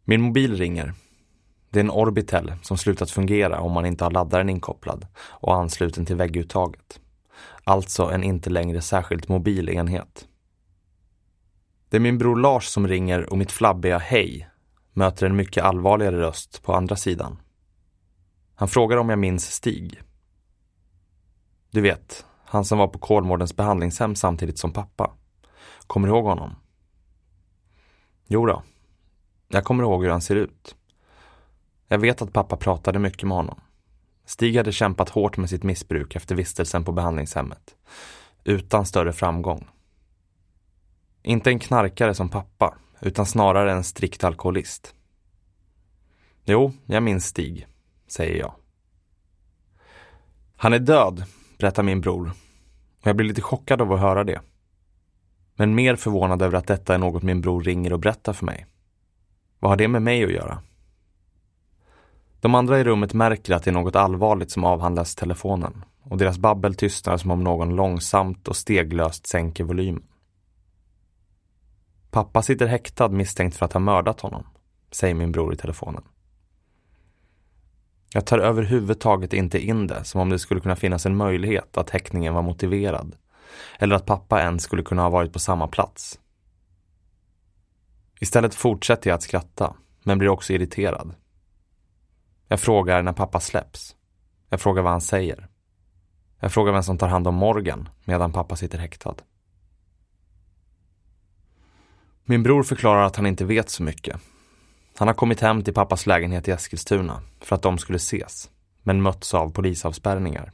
Min mobil ringer. Det är en Orbitel som slutat fungera om man inte har laddaren inkopplad och ansluten till vägguttaget. Alltså en inte längre särskilt mobil enhet. Det är min bror Lars som ringer och mitt flabbiga hej möter en mycket allvarligare röst på andra sidan. Han frågar om jag minns Stig. Du vet, han som var på Kolmårdens behandlingshem samtidigt som pappa. Kommer du ihåg honom? Jo då, jag kommer ihåg hur han ser ut. Jag vet att pappa pratade mycket med honom. Stig hade kämpat hårt med sitt missbruk efter vistelsen på behandlingshemmet. Utan större framgång. Inte en knarkare som pappa, utan snarare en strikt alkoholist. Jo, jag minns Stig, säger jag. Han är död, berättar min bror. Och jag blir lite chockad av att höra det. Men mer förvånad över att detta är något min bror ringer och berättar för mig. Vad har det med mig att göra? De andra i rummet märker att det är något allvarligt som avhandlas i telefonen. Och deras babbel tystnar som om någon långsamt och steglöst sänker volymen. Pappa sitter häktad misstänkt för att ha mördat honom, säger min bror i telefonen. Jag tar överhuvudtaget inte in det som om det skulle kunna finnas en möjlighet att häktningen var motiverad. Eller att pappa ens skulle kunna ha varit på samma plats. Istället fortsätter jag att skratta, men blir också irriterad. Jag frågar när pappa släpps. Jag frågar vad han säger. Jag frågar vem som tar hand om Morgan medan pappa sitter häktad. Min bror förklarar att han inte vet så mycket. Han har kommit hem till pappas lägenhet i Eskilstuna för att de skulle ses, men mötts av polisavspärrningar.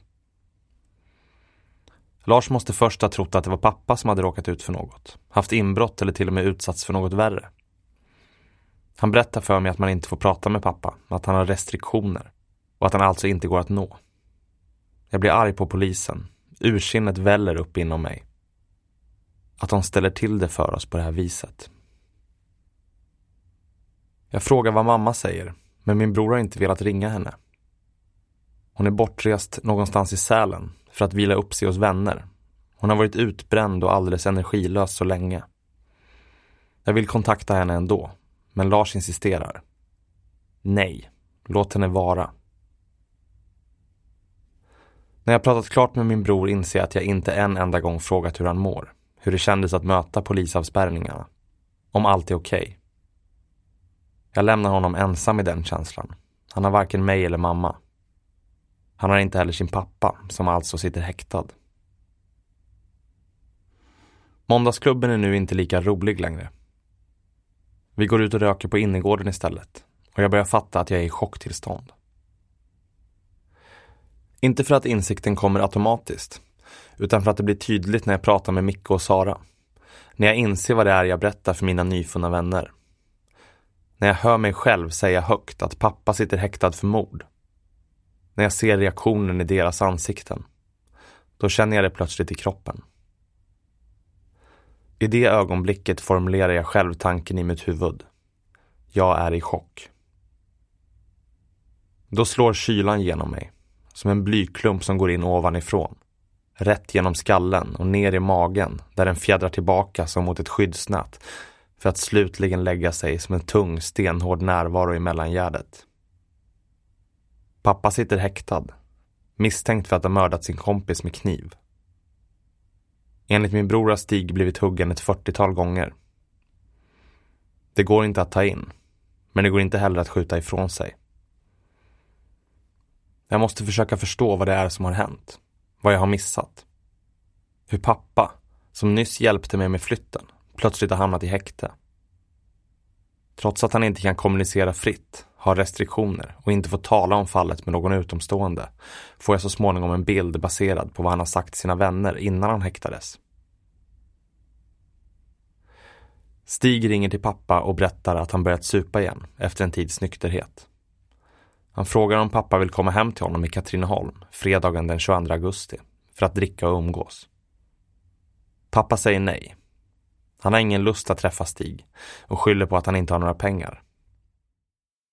Lars måste först ha trott att det var pappa som hade råkat ut för något, haft inbrott eller till och med utsatts för något värre. Han berättar för mig att man inte får prata med pappa, att han har restriktioner och att han alltså inte går att nå. Jag blir arg på polisen, ursinnet väller upp inom mig. Att de ställer till det för oss på det här viset. Jag frågar vad mamma säger, men min bror har inte velat ringa henne. Hon är bortrest någonstans i Sälen för att vila upp sig hos vänner. Hon har varit utbränd och alldeles energilös så länge. Jag vill kontakta henne ändå, men Lars insisterar. Nej, låt henne vara. När jag pratat klart med min bror inser jag att jag inte en enda gång frågat hur han mår. Hur det kändes att möta polisavspärrningarna. Om allt är okej. Jag lämnar honom ensam i den känslan. Han har varken mig eller mamma. Han har inte heller sin pappa, som alltså sitter häktad. Måndagsklubben är nu inte lika rolig längre. Vi går ut och röker på innergården istället. Och jag börjar fatta att jag är i chocktillstånd. Inte för att insikten kommer automatiskt, utan för att det blir tydligt när jag pratar med Micke och Sara. När jag inser vad det är jag berättar för mina nyfunna vänner. När jag hör mig själv säga högt att pappa sitter häktad för mord. När jag ser reaktionen i deras ansikten. Då känner jag det plötsligt i kroppen. I det ögonblicket formulerar jag själv tanken i mitt huvud. Jag är i chock. Då slår kylan genom mig. Som en blyklump som går in ovanifrån. Rätt genom skallen och ner i magen där den fjädrar tillbaka som mot ett skyddsnät för att slutligen lägga sig som en tung, stenhård närvaro i mellangärdet. Pappa sitter häktad, misstänkt för att ha mördat sin kompis med kniv. Enligt min bror har Stig blivit huggen ett 40-tal gånger. Det går inte att ta in, men det går inte heller att skjuta ifrån sig. Jag måste försöka förstå vad det är som har hänt. Vad jag har missat. Hur pappa, som nyss hjälpte mig med flytten, plötsligt har hamnat i häkte. Trots att han inte kan kommunicera fritt, har restriktioner och inte får tala om fallet med någon utomstående, får jag så småningom en bild baserad på vad han har sagt till sina vänner innan han häktades. Stig ringer till pappa och berättar att han börjat supa igen efter en tids nykterhet. Han frågar om pappa vill komma hem till honom i Katrineholm fredagen den 22 augusti för att dricka och umgås. Pappa säger nej. Han har ingen lust att träffa Stig och skyller på att han inte har några pengar.